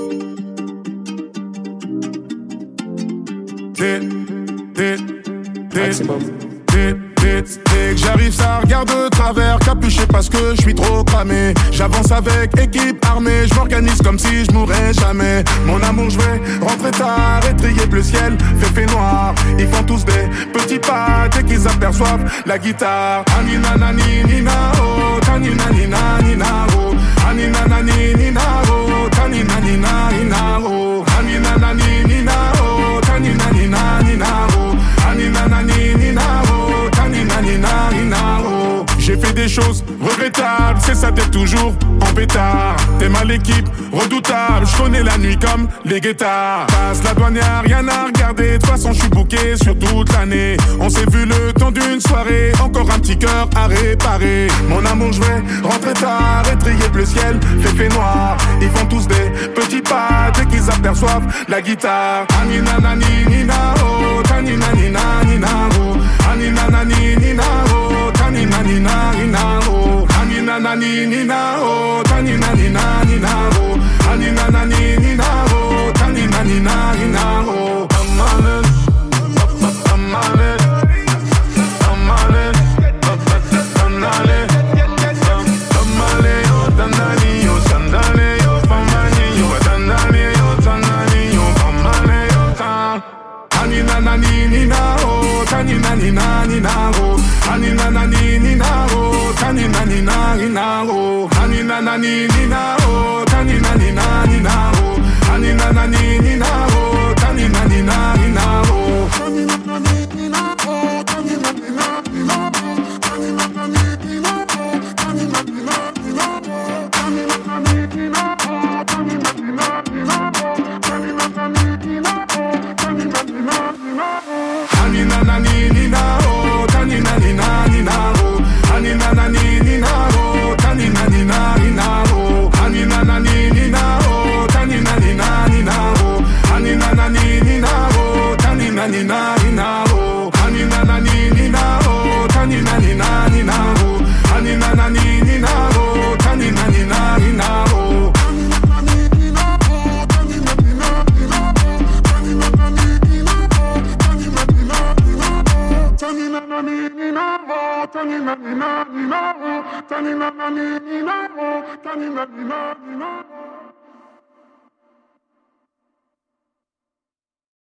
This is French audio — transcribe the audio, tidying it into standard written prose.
Dès que j'arrive, ça regarde de travers, capuché parce que je suis trop cramé. J'avance avec équipe armée, je m'organise comme si je mourrais jamais. Mon amour, je vais rentrer tard, étrier le ciel, fait noir. Ils font tous des petits pas dès qu'ils aperçoivent la guitare. Anina nani nina oh, tanina nina nina oh, anina nani nina oh, tanina nina nina oh, anina nani nina oh, tanina nina nina oh, anina nani nina oh, tanina nina nina oh. J'ai fait des choses regrettables, c'est ça t'es toujours en pétard. T'es mal l'équipe, redoutable, je connais la nuit comme les guettards. Passe la douane, y'a rien à regarder, de toute façon je suis booké sur toute l'année. On s'est vu le temps d'une soirée, encore un petit cœur à réparer. Mon amour, je vais rentrer tard, étrier le ciel, fait noir. Ils font tous des petits pas dès qu'ils aperçoivent la guitare. Anina nani nina oh, tanina nina nina oh, anina nani nina oh, tanina nina nina oh, anina nani nina oh, tanina nina nina oh, anina nani nina oh, tanina nina nina oh. Anina nani nina oh, tanina nina nina oh, anina nani nina oh, tanina nina nina oh, anina nani nina oh, tanina nina nina oh, anina nani nina oh, tanina nina nina oh, tanina nani nina oh, tanina nina nina oh, tanina nani nina oh, tanina nina nina oh, tanina nani nina oh, tanina nina nina oh, tanina nani nina oh, tanina nina nina oh, anina nani nina oh, tanina nina nina oh, anina nani nina oh, tanina nina nina oh, anina nani nina oh, tanina nina nina oh, anina nani nina oh, tanina nina nina oh, anina nani nina oh, tanina nina nina oh, anina nani nina oh, tanina nina nina oh. Tanina nani nina oh, tanina nina nina oh, tanina nani nina oh, tanina nina nina oh.